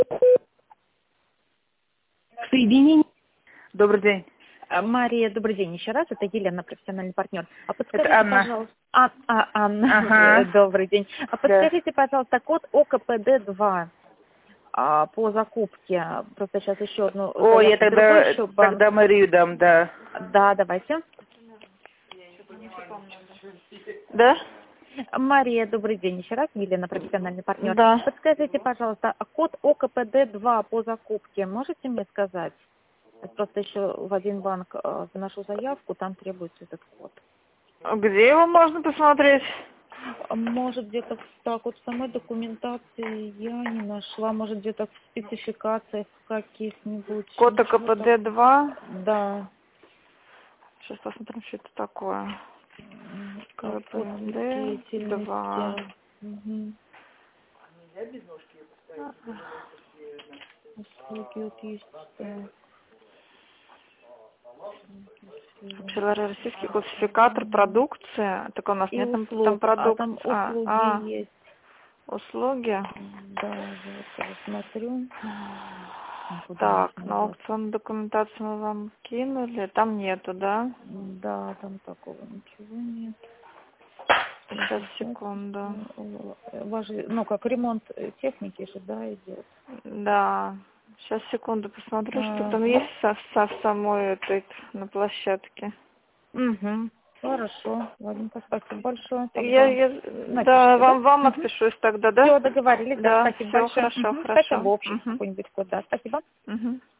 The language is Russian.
Соединение. Добрый день. Мария, добрый день еще раз. Это Елена, профессиональный партнер. А подскажите, Это Анна. пожалуйста. Анна. Ага. Добрый день. А подскажите, пожалуйста, код ОКПД-2 по закупке. Просто сейчас еще одну Ой, я заявку. Другой еще банк. тогда Марию дам, да. Да, давайте. Да? Мария, добрый день еще раз. Елена, профессиональный партнер. Да. Подскажите, пожалуйста, код ОКПД-2 по закупке можете мне сказать? Я просто еще в один банк заношу заявку, там требуется этот код. Где его можно посмотреть? Может, где-то так вот в самой документации я не нашла. Может, где-то в спецификациях каких-нибудь. Код Ничего так. КПД-2. Да. Сейчас посмотрим, что это такое. Код КПД-2. деятельности. Угу. Услуги вот есть. Российский классификатор продукции. Так у нас И нет там услуг. продукции. Там услуги есть. Услуги. Да, вот смотрю. Так, на аукционную документацию мы вам кинули. Там нету, да? Да, там такого ничего нет. Сейчас, секунду. Ваш, ну, как ремонт техники же, да, идет. Да. Сейчас, секунду, посмотрю, что там есть в самой этой, на площадке. Угу. Хорошо. Ладненько, спасибо большое. Да, вам отпишусь тогда, да? Все, договорились, да, Да, спасибо все, большое. хорошо, Спасибо, хорошо. общий какой-нибудь код, да, спасибо.